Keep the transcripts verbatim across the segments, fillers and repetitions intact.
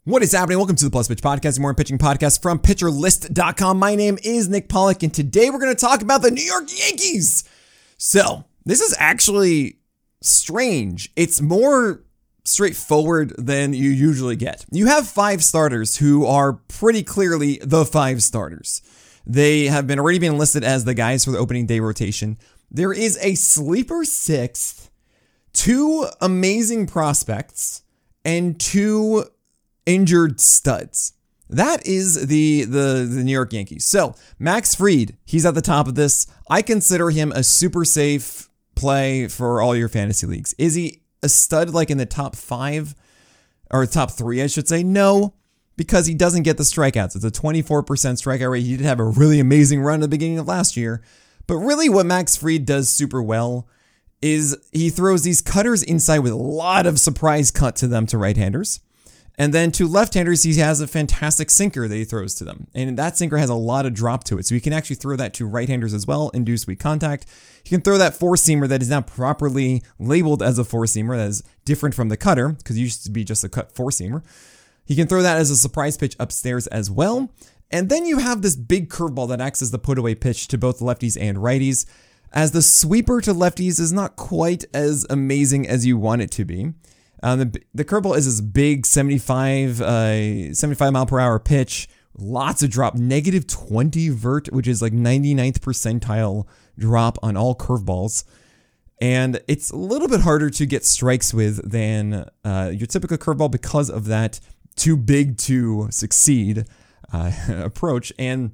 What is happening? Welcome to the Plus Pitch Podcast, a morning pitching podcast from pitcher list dot com. My name is Nick Pollock, and today we're going to talk about the New York Yankees. So, this is actually strange. It's more straightforward than you usually get. You have five starters who are pretty clearly the five starters. They have been already been listed as the guys for the opening day rotation. There is a sleeper sixth, two amazing prospects, and two injured studs. That is the, the the New York Yankees. So Max Fried, he's at the top of this. I consider him a super safe play for all your fantasy leagues. Is he a stud like in the top five or top three, I should say? No, because he doesn't get the strikeouts. It's a twenty-four percent strikeout rate. He did have a really amazing run at the beginning of last year. But really what Max Fried does super well is he throws these cutters inside with a lot of surprise cut to them to right-handers. And then to left-handers, he has a fantastic sinker that he throws to them. And that sinker has a lot of drop to it. So you can actually throw that to right-handers as well, induce weak contact. You can throw that four-seamer that is now properly labeled as a four-seamer that is different from the cutter, because it used to be just a cut four-seamer. You can throw that as a surprise pitch upstairs as well. And then you have this big curveball that acts as the put-away pitch to both lefties and righties, as the sweeper to lefties is not quite as amazing as you want it to be. Um, the the curveball is this big seventy-five, uh, seventy-five mile per hour pitch, lots of drop, negative twenty vert, which is like ninety-ninth percentile drop on all curveballs. And it's a little bit harder to get strikes with than uh, your typical curveball because of that too big to succeed uh, approach. And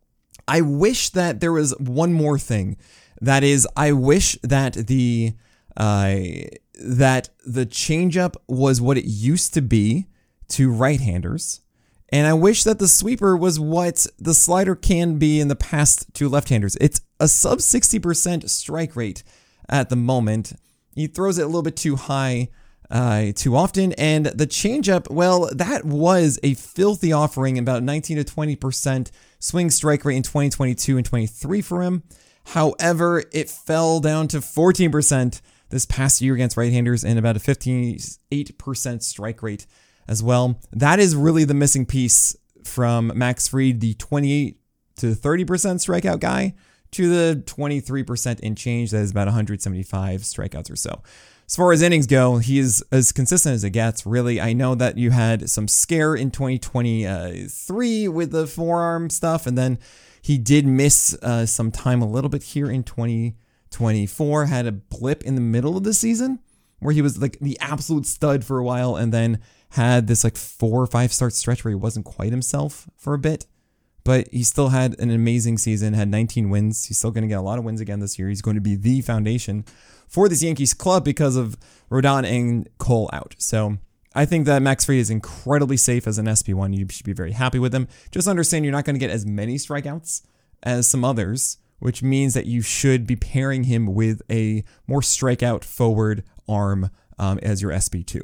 I wish that there was one more thing. That is, I wish that the uh, that the changeup was what it used to be to right-handers. And I wish that the sweeper was what the slider can be in the past to left-handers. It's a sub sixty percent strike rate at the moment. He throws it a little bit too high uh, too often. And the changeup, well, that was a filthy offering, about nineteen to twenty percent swing strike rate in twenty twenty-two and twenty-three for him. However, it fell down to fourteen percent this past year against right-handers and about a fifty-eight percent strike rate as well. That is really the missing piece from Max Fried, the twenty-eight to thirty percent strikeout guy, to the twenty-three percent in change. That is about one hundred seventy-five strikeouts or so. As far as innings go, he is as consistent as it gets, really. I know that you had some scare in twenty twenty-three with the forearm stuff, and then he did miss uh, some time a little bit here in twenty twenty-four, had a blip in the middle of the season where he was like the absolute stud for a while, and then had this like four or five start stretch where he wasn't quite himself for a bit. But he still had an amazing season, had nineteen wins. He's still going to get a lot of wins again this year. He's going to be the foundation for this Yankees club because of Rodon and Cole out. So I think that Max Fried is incredibly safe as an S P one. You should be very happy with him. Just understand you're not going to get as many strikeouts as some others, which means that you should be pairing him with a more strikeout forward arm um, as your S P two.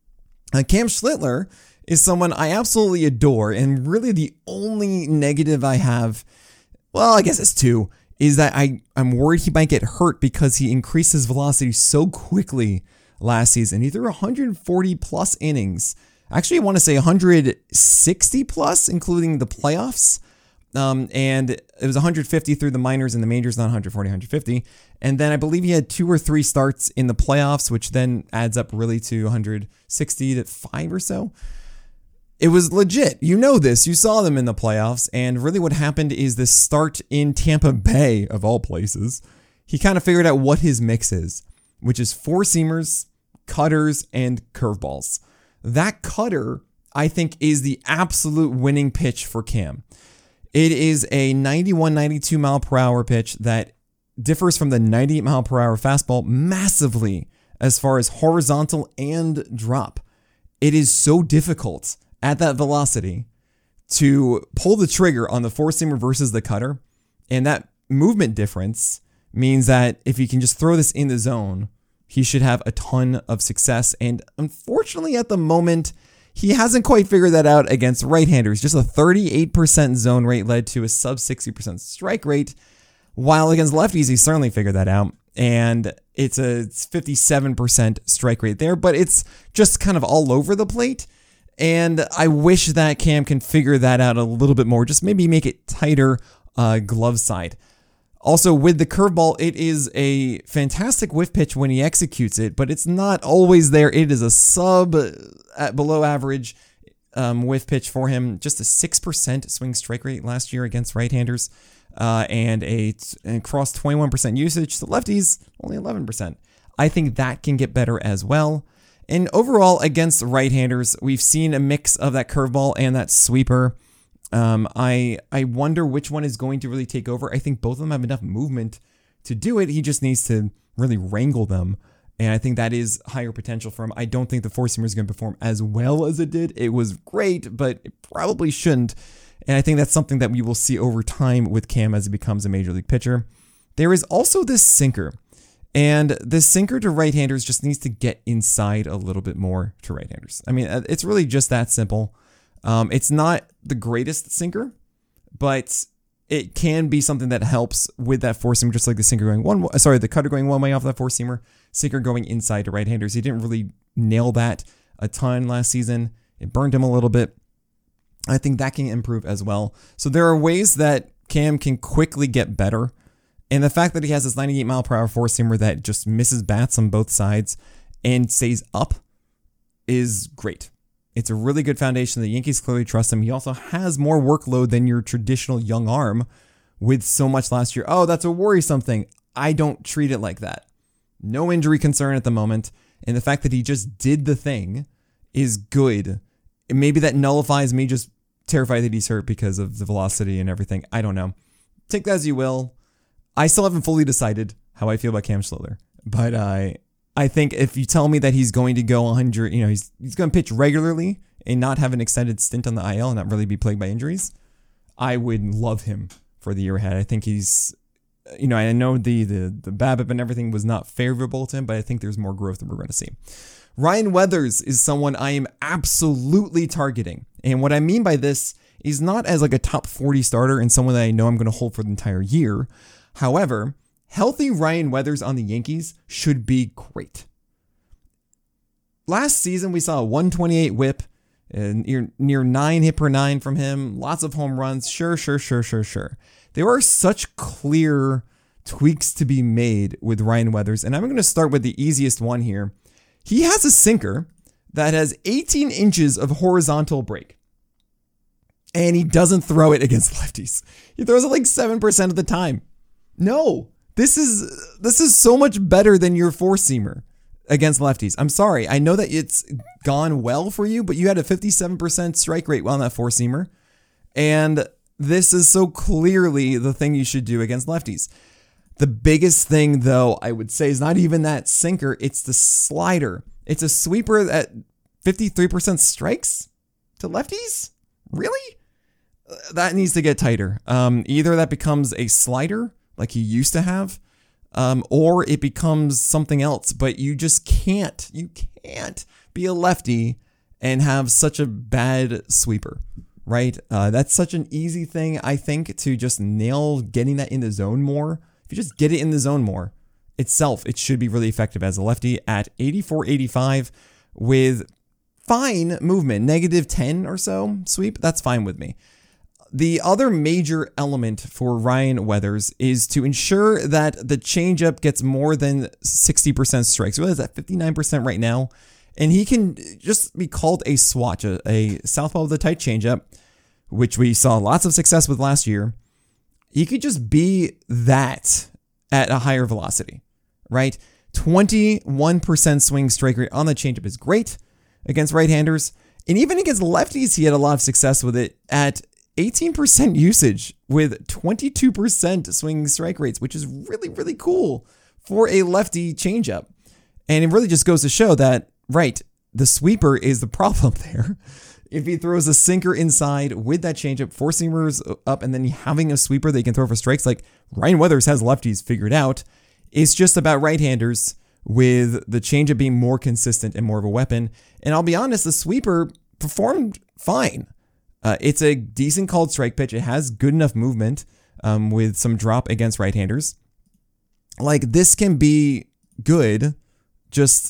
Uh, Cam Schlittler is someone I absolutely adore, and really the only negative I have, well, I guess it's two, is that I, I'm worried he might get hurt because he increased his velocity so quickly last season. He threw one hundred forty plus innings. Actually, I want to say one hundred sixty plus, including the playoffs. Um, and it was one hundred fifty through the minors and the majors, not one hundred forty, one hundred fifty. And then I believe he had two or three starts in the playoffs, which then adds up really to one hundred sixty to five or so. It was legit. You know this. You saw them in the playoffs. And really what happened is this start in Tampa Bay, of all places, he kind of figured out what his mix is, which is four-seamers, cutters, and curveballs. That cutter, I think, is the absolute winning pitch for Cam. It is a ninety-one, ninety-two mile per hour pitch that differs from the ninety-eight mile per hour fastball massively as far as horizontal and drop. It is so difficult at that velocity to pull the trigger on the four-seamer versus the cutter. And that movement difference means that if you can just throw this in the zone, he should have a ton of success. And unfortunately, at the moment, he hasn't quite figured that out against right-handers. Just a thirty-eight percent zone rate led to a sub sixty percent strike rate, while against lefties, he certainly figured that out. And it's a it's fifty-seven percent strike rate there, but it's just kind of all over the plate. And I wish that Cam can figure that out a little bit more. Just maybe make it tighter uh, glove side. Also, with the curveball, it is a fantastic whiff pitch when he executes it, but it's not always there. It is a sub uh, at below average um, whiff pitch for him. Just a six percent swing strike rate last year against right-handers uh, and a and across twenty-one percent usage. The lefties, only eleven percent. I think that can get better as well. And overall, against right-handers, we've seen a mix of that curveball and that sweeper. Um, I I wonder which one is going to really take over. I think both of them have enough movement to do it. He just needs to really wrangle them. And I think that is higher potential for him. I don't think the four-seamer is going to perform as well as it did. It was great, but it probably shouldn't. And I think that's something that we will see over time with Cam as he becomes a major league pitcher. There is also this sinker. And the sinker to right-handers just needs to get inside a little bit more to right-handers. I mean, it's really just that simple. Um, it's not the greatest sinker, but it can be something that helps with that four-seamer, just like the sinker going one, sorry, the cutter going one way off that four-seamer, sinker going inside to right-handers. He didn't really nail that a ton last season. It burned him a little bit. I think that can improve as well. So there are ways that Cam can quickly get better. And the fact that he has this ninety-eight mile per hour four-seamer that just misses bats on both sides and stays up is great. It's a really good foundation. The Yankees clearly trust him. He also has more workload than your traditional young arm with so much last year. Oh, that's a worrisome thing. I don't treat it like that. No injury concern at the moment. And the fact that he just did the thing is good. And maybe that nullifies me just terrified that he's hurt because of the velocity and everything. I don't know. Take that as you will. I still haven't fully decided how I feel about Cam Schiller, but I I think if you tell me that he's going to go one hundred, you know, he's he's going to pitch regularly and not have an extended stint on the I L and not really be plagued by injuries, I would love him for the year ahead. I think he's, you know, I know the the the BABIP and everything was not favorable to him, but I think there's more growth that we're going to see. Ryan Weathers is someone I am absolutely targeting, and what I mean by this is not as like a top forty starter and someone that I know I'm going to hold for the entire year. However, healthy Ryan Weathers on the Yankees should be great. Last season, we saw a one twenty-eight whip, and near, near nine hit per nine from him, lots of home runs. Sure, sure, sure, sure, sure. There are such clear tweaks to be made with Ryan Weathers, and I'm going to start with the easiest one here. He has a sinker that has eighteen inches of horizontal break. And he doesn't throw it against lefties. He throws it like seven percent of the time. No, this is this is so much better than your four-seamer against lefties. I'm sorry. I know that it's gone well for you, but you had a fifty-seven percent strike rate on that four-seamer. And this is so clearly the thing you should do against lefties. The biggest thing, though, I would say is not even that sinker. It's the slider. It's a sweeper at fifty-three percent strikes to lefties? Really? That needs to get tighter. Um, either that becomes a slider like he used to have, um, or it becomes something else. But you just can't, you can't be a lefty and have such a bad sweeper, right? Uh, that's such an easy thing, I think, to just nail getting that in the zone more. If you just get it in the zone more itself, it should be really effective as a lefty at eighty-four eighty-five with fine movement, negative ten or so sweep. That's fine with me. The other major element for Ryan Weathers is to ensure that the changeup gets more than sixty percent strikes. Really, is at fifty-nine percent right now. And he can just be called a swatch, a, a southpaw with a tight changeup, which we saw lots of success with last year. He could just be that at a higher velocity, right? twenty-one percent swing strike rate on the changeup is great against right-handers. And even against lefties, he had a lot of success with it at eighteen percent usage with twenty-two percent swing strike rates, which is really, really cool for a lefty changeup. And it really just goes to show that, right, the sweeper is the problem there. If he throws a sinker inside with that changeup, four seamers up, and then having a sweeper that he can throw for strikes, like Ryan Weathers has lefties figured out, it's just about right-handers with the changeup being more consistent and more of a weapon. And I'll be honest, the sweeper performed fine. Uh, it's a decent called strike pitch. It has good enough movement um, with some drop against right-handers. Like, this can be good, just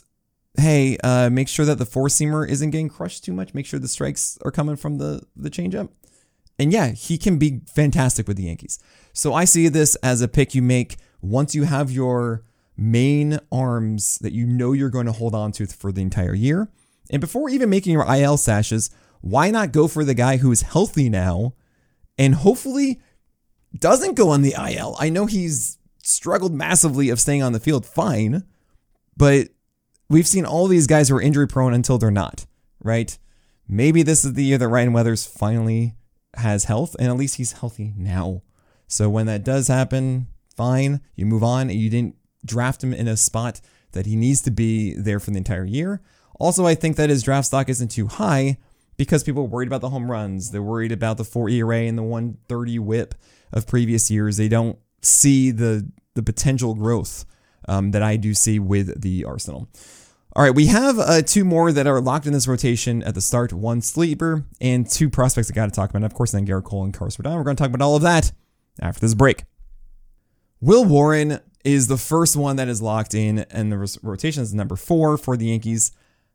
hey, uh, make sure that the four-seamer isn't getting crushed too much. Make sure the strikes are coming from the, the changeup. And yeah, he can be fantastic with the Yankees. So I see this as a pick you make once you have your main arms that you know you're going to hold on to for the entire year. And before even making your I L sashes, why not go for the guy who is healthy now and hopefully doesn't go on the I L? I know he's struggled massively of staying on the field fine, but we've seen all these guys who are injury prone until they're not, right? Maybe this is the year that Ryan Weathers finally has health, and at least he's healthy now. So when that does happen, fine, you move on, and you didn't draft him in a spot that he needs to be there for the entire year. Also, I think that his draft stock isn't too high because people are worried about the home runs. They're worried about the four E R A and the one thirty whip of previous years. They don't see the, the potential growth um, that I do see with the Arsenal. All right, we have uh, two more that are locked in this rotation at the start. One sleeper and two prospects I got to talk about. And of course, then Gerrit Cole and Carlos Rodon. We're going to talk about all of that after this break. Will Warren is the first one that is locked in, and the rotation is number four for the Yankees.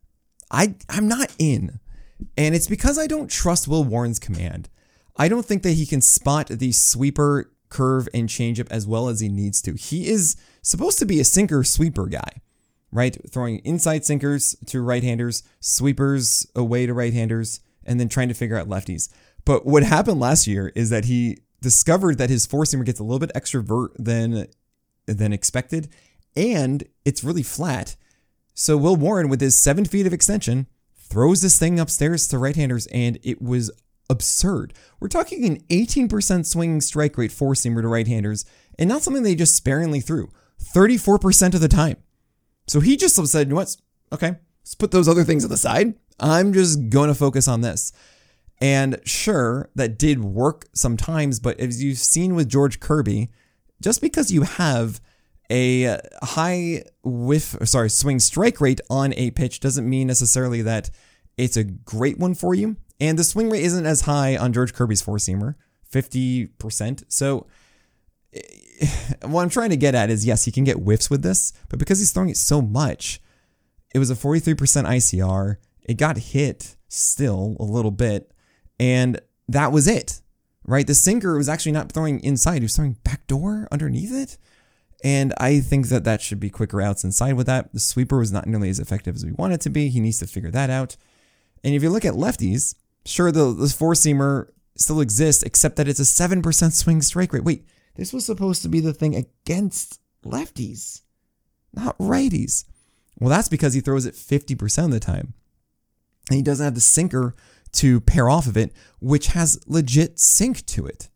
I, I'm not in, and it's because I don't trust Will Warren's command. I don't think that he can spot the sweeper, curve, and changeup as well as he needs to. He is supposed to be a sinker sweeper guy, right? Throwing inside sinkers to right-handers, sweepers away to right-handers, and then trying to figure out lefties. But what happened last year is that he discovered that his four-seamer gets a little bit extra vert than, than expected, and it's really flat. So Will Warren, with his seven feet of extension, throws this thing upstairs to right-handers, and it was absurd. We're talking an eighteen percent swinging strike rate four-seamer to right-handers, and not something they just sparingly threw. thirty-four percent of the time. So he just said, you know what? Okay, let's put those other things to the side. I'm just going to focus on this. And sure, that did work sometimes, but as you've seen with George Kirby, just because you have a high whiff, sorry, swing strike rate on a pitch doesn't mean necessarily that it's a great one for you. And the swing rate isn't as high on George Kirby's four-seamer, fifty percent. So what I'm trying to get at is, yes, he can get whiffs with this, but because he's throwing it so much, it was a forty-three percent I C R. It got hit still a little bit, and that was it, right? The sinker was actually not throwing inside. He was throwing backdoor underneath it. And I think that that should be quicker outs inside with that. The sweeper was not nearly as effective as we want it to be. He needs to figure that out. And if you look at lefties, sure, the, the four-seamer still exists, except that it's a seven percent swing strike rate. Wait, this was supposed to be the thing against lefties, not righties. Well, that's because he throws it fifty percent of the time. And he doesn't have the sinker to pair off of it, which has legit sink to it.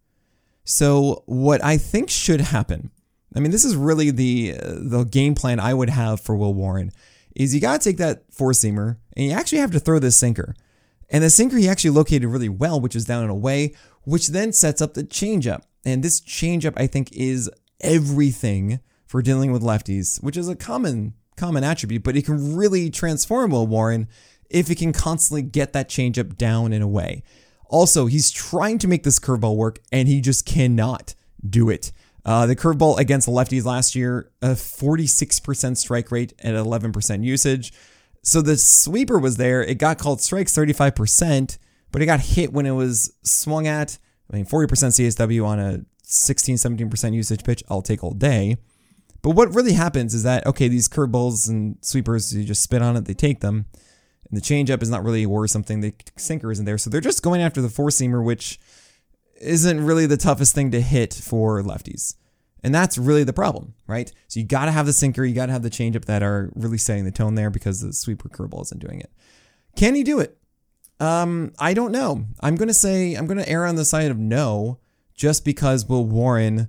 So what I think should happen, I mean, this is really the uh, the game plan I would have for Will Warren, is you got to take that four-seamer and you actually have to throw this sinker. And the sinker he actually located really well, which is down and away, which then sets up the changeup. And this changeup, I think, is everything for dealing with lefties, which is a common common attribute, but it can really transform Will Warren if he can constantly get that changeup down and away. Also, he's trying to make this curveball work, and he just cannot do it. Uh, the curveball against the lefties last year, a forty-six percent strike rate at eleven percent usage. So the sweeper was there. It got called strikes thirty-five percent, but it got hit when it was swung at. I mean, forty percent C S W on a sixteen, seventeen percent usage pitch, I'll take all day. But what really happens is that, okay, these curveballs and sweepers, you just spit on it, they take them. And the changeup is not really worth something. The sinker isn't there. So they're just going after the four-seamer, which isn't really the toughest thing to hit for lefties. And that's really the problem, right? So you got to have the sinker, you got to have the changeup that are really setting the tone there because the sweeper curveball isn't doing it. Can he do it? Um, I don't know. I'm going to say, I'm going to err on the side of no, just because Will Warren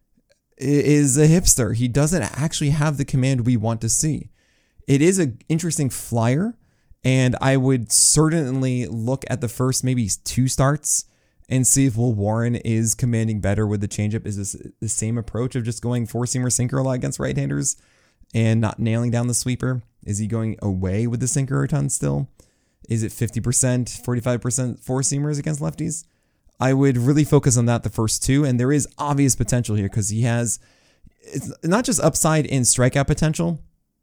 is a hipster. He doesn't actually have the command we want to see. It is an interesting flyer, and I would certainly look at the first maybe two starts and see if Will Warren is commanding better with the changeup. Is this the same approach of just going four-seamer sinker a lot against right-handers and not nailing down the sweeper? Is he going away with the sinker a ton still? Is it fifty percent, forty-five percent four-seamers against lefties? I would really focus on that the first two, and there is obvious potential here because he has, it's not just upside in strikeout potential,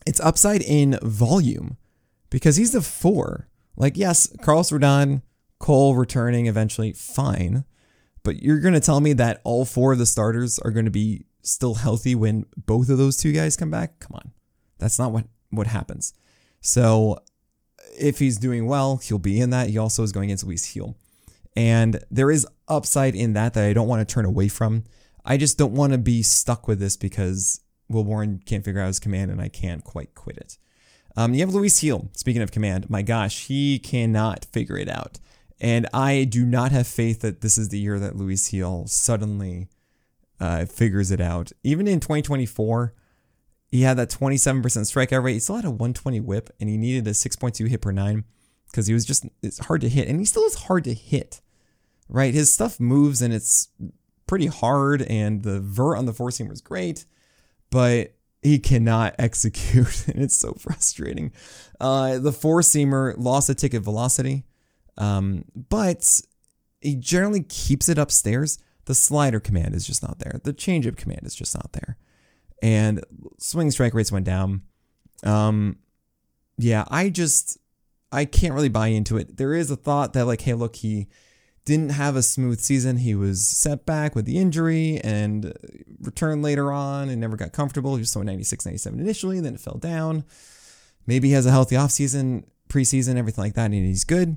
It's upside in volume because he's the four. Like, yes, Carlos Rodon, Cole returning eventually, fine. But you're going to tell me that all four of the starters are going to be still healthy when both of those two guys come back? Come on. That's not what, what happens. So if he's doing well, he'll be in that. He also is going against Luis Gil. And there is upside in that that I don't want to turn away from. I just don't want to be stuck with this because Will Warren can't figure out his command and I can't quite quit it. Um, you have Luis Gil. Speaking of command, my gosh, he cannot figure it out. And I do not have faith that this is the year that Luis Gil suddenly uh, figures it out. Even in twenty twenty-four, he had that twenty-seven percent strikeout rate. He still had a one twenty whip and he needed a six point two hit per nine because he was just, it's hard to hit. And he still is hard to hit, right? His stuff moves and it's pretty hard and the vert on the four seamer is great, but he cannot execute, and it's so frustrating. Uh, the four-seamer lost a ticket velocity, um, but he generally keeps it upstairs. The slider command is just not there. The changeup command is just not there. And swing strike rates went down. Um, yeah, I just, I can't really buy into it. There is a thought that, like, hey, look, he didn't have a smooth season. He was set back with the injury and returned later on and never got comfortable. He was throwing ninety-six, ninety-seven initially, then it fell down. Maybe he has a healthy offseason, preseason, everything like that, and he's good.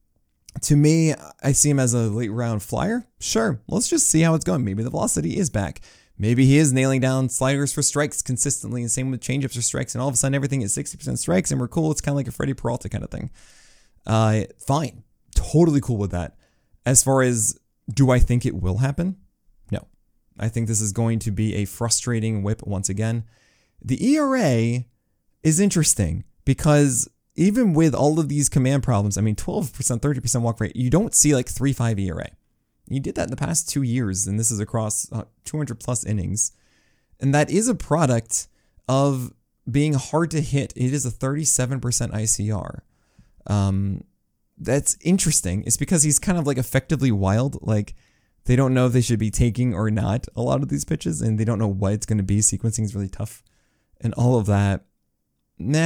To me, I see him as a late round flyer. Sure, let's just see how it's going. Maybe the velocity is back. Maybe he is nailing down sliders for strikes consistently, and same with changeups for strikes, and all of a sudden everything is sixty percent strikes, and we're cool. It's kind of like a Freddie Peralta kind of thing. Uh, fine. Totally cool with that. As far as, do I think it will happen? No. I think this is going to be a frustrating whip once again. The E R A is interesting because even with all of these command problems, I mean, twelve percent, thirty percent walk rate, you don't see like three point five E R A. You did that in the past two years, and this is across uh, two hundred plus innings. And that is a product of being hard to hit. It is a thirty-seven percent I C R. Um... That's interesting. It's because he's kind of like effectively wild. Like they don't know if they should be taking or not a lot of these pitches, and they don't know what it's going to be. Sequencing is really tough, and all of that. Nah,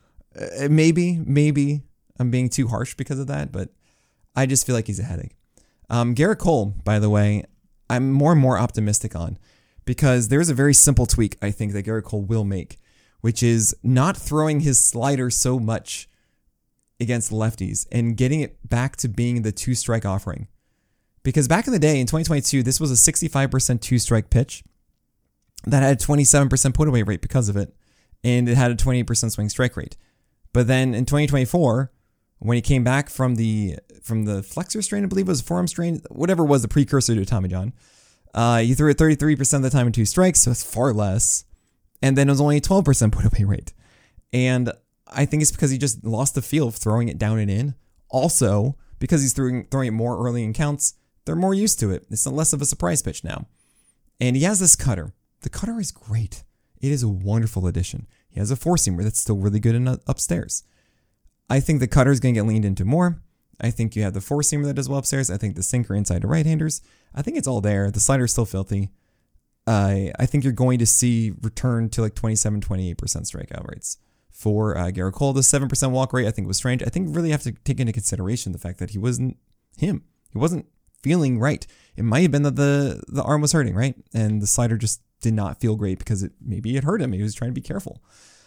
uh, maybe, maybe I'm being too harsh because of that, but I just feel like he's a headache. Um, Gerrit Cole, by the way, I'm more and more optimistic on because there's a very simple tweak I think that Gerrit Cole will make, which is not throwing his slider so much against lefties and getting it back to being the two strike offering. Because back in the day in twenty twenty-two, this was a sixty-five percent two strike pitch that had a twenty-seven percent put away rate because of it. And it had a twenty-eight percent swing strike rate. But then in twenty twenty-four, when he came back from the from the flexor strain, I believe it was forearm strain, whatever was the precursor to Tommy John, uh, he threw it thirty-three percent of the time in two strikes, so it's far less. And then it was only a twelve percent put away rate. And I think it's because he just lost the feel of throwing it down and in. Also, because he's throwing, throwing it more early in counts, they're more used to it. It's less of a surprise pitch now. And he has this cutter. The cutter is great. It is a wonderful addition. He has a four-seamer that's still really good in uh, upstairs. I think the cutter is going to get leaned into more. I think you have the four-seamer that does well upstairs. I think the sinker inside to right-handers. I think it's all there. The slider is still filthy. Uh, I think you're going to see return to like twenty-seven, twenty-eight percent strikeout rates. For uh, Gerrit Cole, the seven percent walk rate I think was strange. I think we really have to take into consideration the fact that he wasn't him. He wasn't feeling right. It might have been that the, the arm was hurting, right? And the slider just did not feel great because it maybe it hurt him. He was trying to be careful.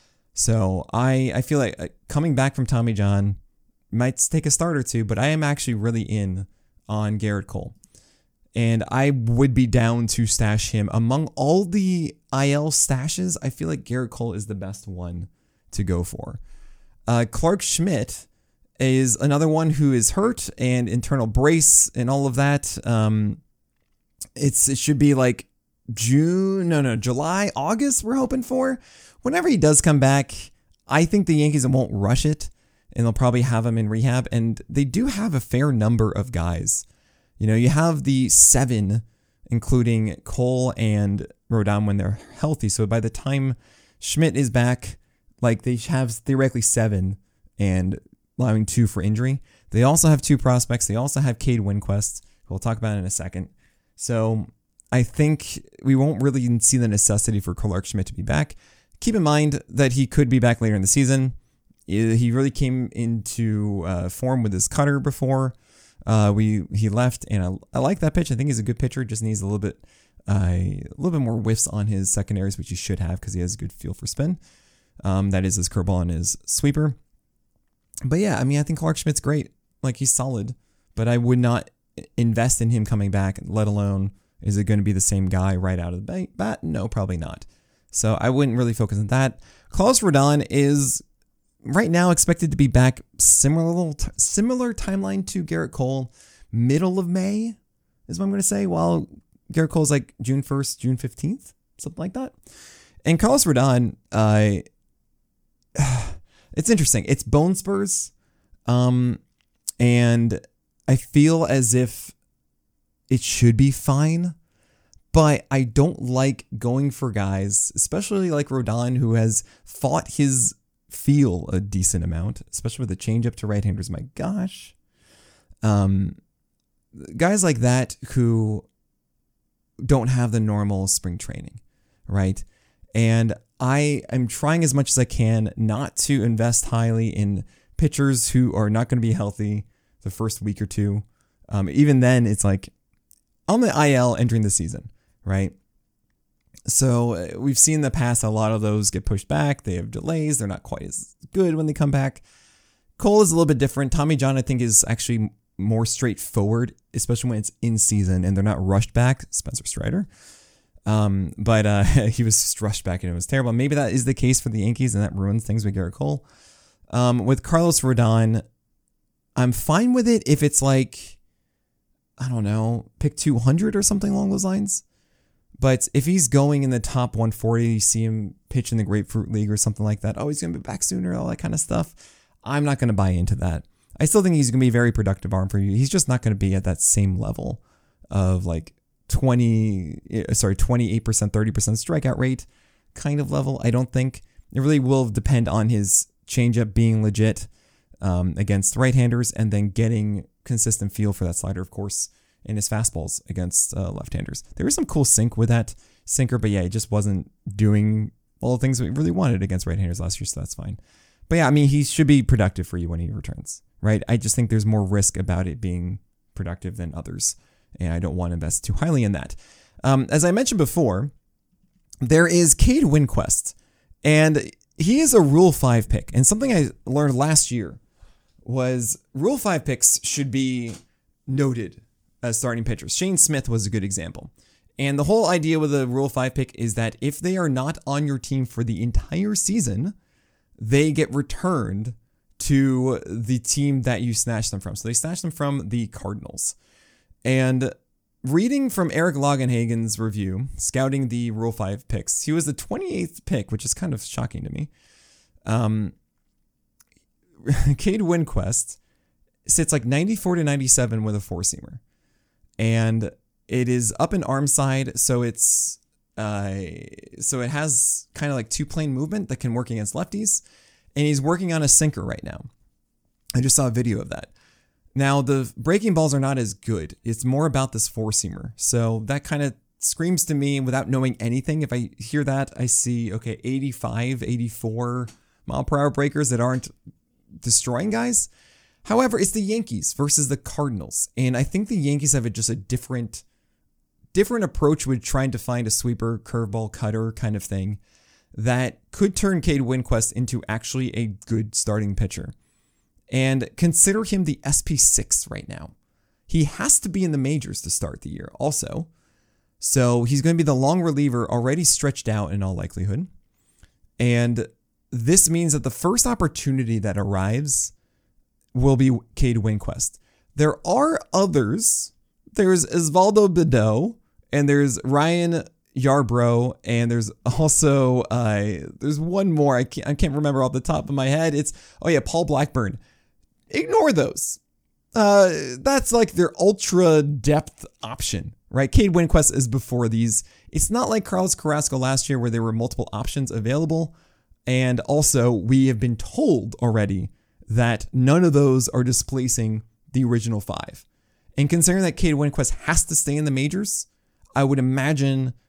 So I, I feel like uh, coming back from Tommy John might take a start or two, but I am actually really in on Gerrit Cole. And I would be down to stash him. Among all the I L stashes, I feel like Gerrit Cole is the best one to go for. Uh, Clarke Schmidt is another one who is hurt and internal brace and all of that. Um, it's it should be like June, no, no, July, August. We're hoping for whenever he does come back. I think the Yankees won't rush it, and they'll probably have him in rehab. And they do have a fair number of guys. You know, you have the seven, including Cole and Rodon when they're healthy. So by the time Schmidt is back, like they have theoretically seven and allowing two for injury. They also have two prospects. They also have Cade Winquist, who we'll talk about in a second. So I think we won't really see the necessity for Clarke Schmidt to be back. keep in mind that he could be back later in the season. He really came into uh, form with his cutter before uh, we he left, and I, I like that pitch. I think he's a good pitcher. Just needs a little bit, uh, a little bit more whiffs on his secondaries, which he should have because he has a good feel for spin. Um, that is his curveball and his sweeper. But yeah, I mean, I think Clarke Schmidt's great. Like, he's solid, but I would not invest in him coming back. Let alone, is it going to be the same guy right out of the bat? No, probably not. So I wouldn't really focus on that. Carlos Rodon is right now expected to be back similar similar timeline to Gerrit Cole, middle of May is what I'm going to say, while Gerrit Cole's like June first, June fifteenth, something like that. And Carlos Rodon, uh, it's interesting. It's bone spurs, um, and I feel as if it should be fine, but I don't like going for guys, especially like Rodon, who has fought his feel a decent amount, especially with the changeup to right-handers. My gosh. Um, guys like that who don't have the normal spring training, right? And I am trying as much as I can not to invest highly in pitchers who are not going to be healthy the first week or two. Um, even then, it's like on the I L entering the season, right? So we've seen in the past a lot of those get pushed back. They have delays. They're not quite as good when they come back. Cole is a little bit different. Tommy John, I think, is actually more straightforward, especially when it's in season and they're not rushed back. Spencer Strider. Um, but uh, he was just rushed back and it was terrible. Maybe that is the case for the Yankees and that ruins things with Gerrit Cole. Um, with Carlos Rodon, I'm fine with it if it's like, I don't know, pick two hundred or something along those lines. But if he's going in the top one forty, you see him pitch in the Grapefruit League or something like that, oh, he's going to be back sooner, all that kind of stuff, I'm not going to buy into that. I still think he's going to be a very productive arm for you. He's just not going to be at that same level of like twenty, sorry, twenty-eight percent, thirty percent strikeout rate kind of level. I don't think. It really will depend on his changeup being legit um, against right-handers and then getting consistent feel for that slider, of course, in his fastballs against uh, left-handers. There was some cool sink with that sinker, but yeah, it just wasn't doing all the things we really wanted against right-handers last year, so that's fine. But yeah, I mean, he should be productive for you when he returns, right? I just think there's more risk about it being productive than others, and I don't want to invest too highly in that. Um, as I mentioned before, there is Cade Winquist, and he is a Rule five pick, and something I learned last year was Rule five picks should be noted as starting pitchers. Shane Smith was a good example. And the whole idea with a Rule five pick is that if they are not on your team for the entire season, they get returned to the team that you snatched them from. So they snatched them from the Cardinals. And reading from Eric Longenhagen's review, scouting the Rule five picks, he was the twenty-eighth pick, which is kind of shocking to me. Um, Cade Winquist sits like ninety-four to ninety-seven with a four-seamer. And it is up and arm side, so it's uh, so it has kind of like two plane movement that can work against lefties. And he's working on a sinker right now. I just saw a video of that. Now, the breaking balls are not as good. It's more about this four-seamer. So that kind of screams to me without knowing anything. If I hear that, I see, okay, eighty-five, eighty-four mile per hour breakers that aren't destroying guys. However, it's the Yankees versus the Cardinals. And I think the Yankees have a, just a different, different approach with trying to find a sweeper, curveball, cutter kind of thing that could turn Cade Winquist into actually a good starting pitcher. And consider him the S P six right now. He has to be in the majors to start the year also. So he's going to be the long reliever already stretched out in all likelihood. And this means that the first opportunity that arrives will be Cade Winquist. There are others. There's Osvaldo Bido, and there's Ryan Yarbrough, and there's also uh, there's one more I can't I can't remember off the top of my head. It's oh yeah, Paul Blackburn. Ignore those. Uh, that's like their ultra depth option, right? Cade Winquist is before these. It's not like Carlos Carrasco last year where there were multiple options available, and also we have been told already that none of those are displacing the original five. And considering that Cade Winquist has to stay in the majors, I would imagine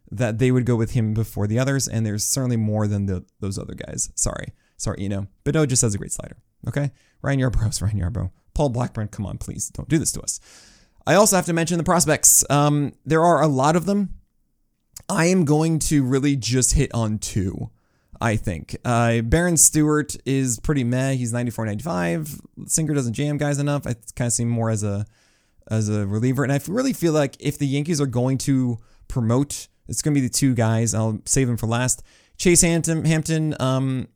that they would go with him before the others, and there's certainly more than the, those other guys. Sorry. Sorry, you know. Badeau just has a great slider, okay? Ryan Yarbrough's Ryan Yarbrough. Paul Blackburn, come on, please. Don't do this to us. I also have to mention the prospects. Um, there are a lot of them. I am going to really just hit on two, I think. Uh, Baron Stewart is pretty meh. He's ninety-four ninety-five. Singer doesn't jam guys enough. I kind of see him more as a as a reliever. And I really feel like if the Yankees are going to promote, it's going to be the two guys. I'll save them for last. Chase Hampton, Hampton um,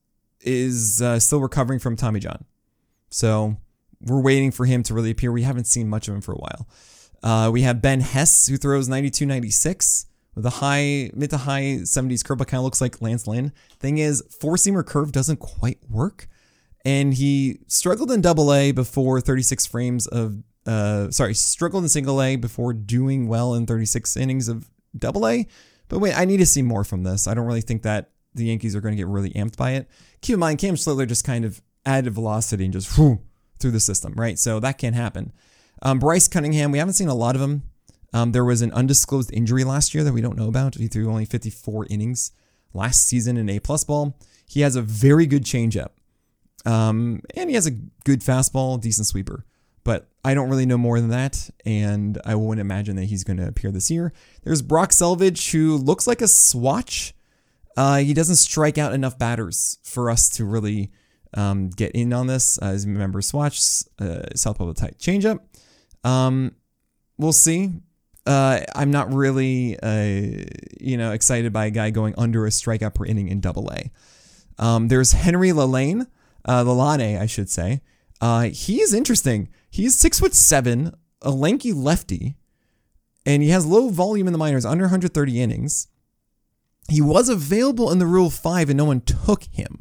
is uh, still recovering from Tommy John. So we're waiting for him to really appear. We haven't seen much of him for a while. Uh, we have Ben Hess, who throws ninety-two ninety-six with a high, mid to high seventies curve, but kind of looks like Lance Lynn. Thing is, four-seamer curve doesn't quite work. And he struggled in double A before thirty-six frames of, uh, sorry, struggled in single A before doing well in thirty-six innings of double A. But wait, I need to see more from this. I don't really think that the Yankees are going to get really amped by it. Keep in mind, Cam Schlittler just kind of added velocity and just whew, through the system, right? So that can't happen. Um, Bryce Cunningham, we haven't seen a lot of him. Um, there was an undisclosed injury last year that we don't know about. He threw only fifty-four innings last season in A plus ball. He has a very good changeup. Um, and he has a good fastball, decent sweeper. But I don't really know more than that, and I wouldn't imagine that he's going to appear this year. There's Brock Selvage, who looks like a swatch. Uh, he doesn't strike out enough batters for us to really um, get in on this. Uh, as you remember, swatch, uh, southpaw with tight changeup. Um, we'll see. Uh, I'm not really, uh, you know, excited by a guy going under a strikeout per inning in Double A. Um, there's Henry Lalane, uh, Lalane, I should say. Uh, he is interesting. He's six foot seven, a lanky lefty, and he has low volume in the minors, under one hundred thirty innings. He was available in the Rule five, and no one took him.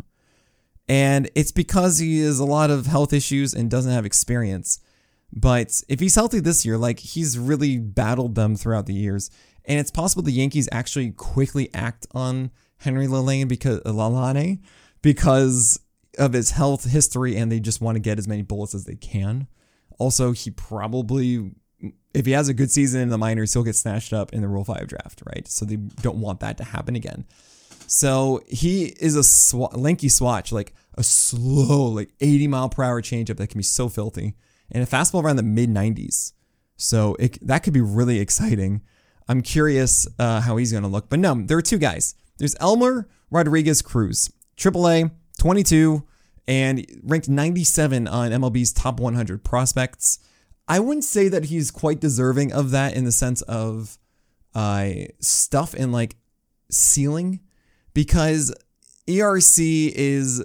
And it's because he has a lot of health issues and doesn't have experience. But if he's healthy this year, like, he's really battled them throughout the years. And it's possible the Yankees actually quickly act on Henry Lalane because Lalane because of his health history, and they just want to get as many bullets as they can. Also, he probably, if he has a good season in the minors, he'll get snatched up in the Rule five draft, right? So they don't want that to happen again. So he is a sw- lanky swatch, like a slow, like eighty mile per hour changeup that can be so filthy, and a fastball around the mid nineties. So it, that could be really exciting. I'm curious uh, how he's going to look. But no, there are two guys. There's Elmer Rodriguez Cruz, triple A, twenty-two, and ranked ninety-seven on M L B's top one hundred prospects. I wouldn't say that he's quite deserving of that in the sense of uh, stuff and like ceiling, because E R C is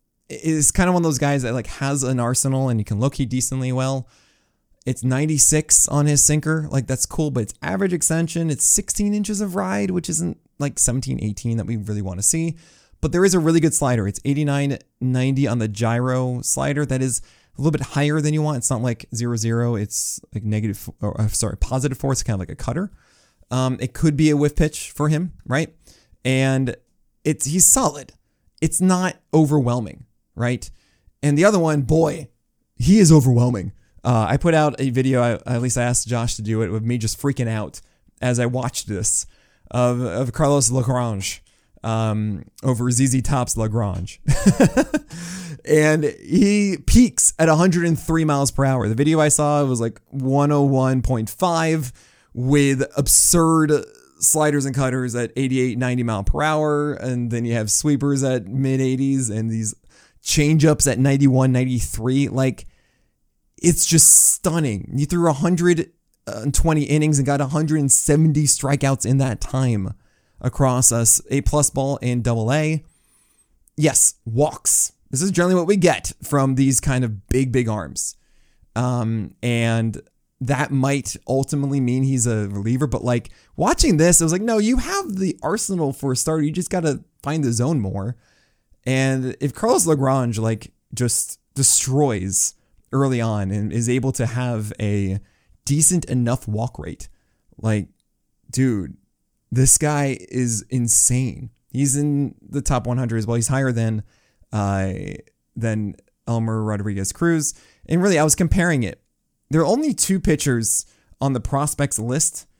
is kind of one of those guys that like has an arsenal and he can locate decently well. It's ninety-six on his sinker. Like, that's cool, but it's average extension. It's sixteen inches of ride, which isn't like seventeen, eighteen that we really want to see. But there is a really good slider. It's eighty-nine ninety on the gyro slider. That is a little bit higher than you want. It's not like zero zero. It's like negative, or sorry, positive four. It's kind of like a cutter. Um, it could be a whiff pitch for him, right? And it's he's solid. It's not overwhelming, right? And the other one, boy, he is overwhelming. Uh, I put out a video, I, at least I asked Josh to do it, with me just freaking out as I watched this, of, of Carlos Lagrange um, over Z Z Top's Lagrange. And he peaks at one hundred three miles per hour. The video I saw was like one oh one point five with absurd sliders and cutters at eighty-eight, ninety mile per hour. And then you have sweepers at mid eighties and these changeups at ninety-one, ninety-three. Like, it's just stunning. You threw one hundred twenty innings and got one hundred seventy strikeouts in that time across us A plus ball and double A. Yes, walks. This is generally what we get from these kind of big, big arms. Um, and that might ultimately mean he's a reliever. But like watching this, it was like, no, you have the arsenal for a starter. You just got to find the zone more. And if Carlos Lagrange like just destroys early on and is able to have a decent enough walk rate, like, dude, this guy is insane. He's in the top one hundred as well. He's higher than uh, than Elmer Rodriguez Cruz. And really, I was comparing it. There are only two pitchers on the prospects list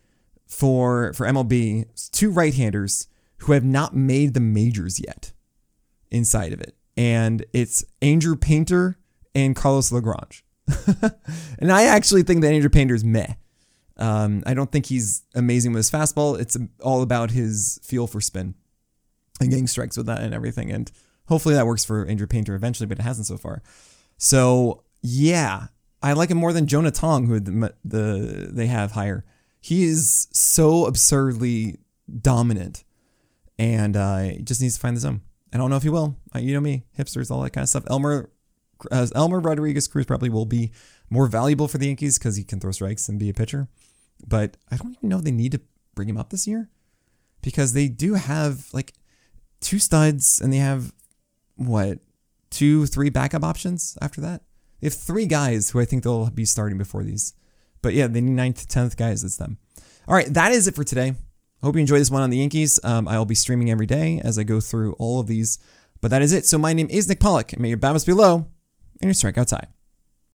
for for M L B, two right-handers who have not made the majors yet inside of it. And it's Andrew Painter and Carlos Lagrange. And I actually think that Andrew Painter is meh. Um, I don't think he's amazing with his fastball. It's all about his feel for spin and getting strikes with that and everything. And hopefully that works for Andrew Painter eventually, but it hasn't so far. So yeah, I like him more than Jonah Tong, who the, the they have higher. He is so absurdly dominant, and uh, he just needs to find the zone. I don't know if he will. Uh, you know me, hipsters, all that kind of stuff. Elmer, uh, Elmer Rodriguez Cruz probably will be more valuable for the Yankees because he can throw strikes and be a pitcher. But I don't even know if they need to bring him up this year, because they do have like two studs and they have what, two, three backup options after that. They have three guys who I think they'll be starting before these. But yeah, they need ninth, tenth guys. It's them. All right, that is it for today. Hope you enjoyed this one on the Yankees. Um, I'll be streaming every day as I go through all of these. But that is it. So my name is Nick Pollack, and may your bat must be low and your strikeouts high.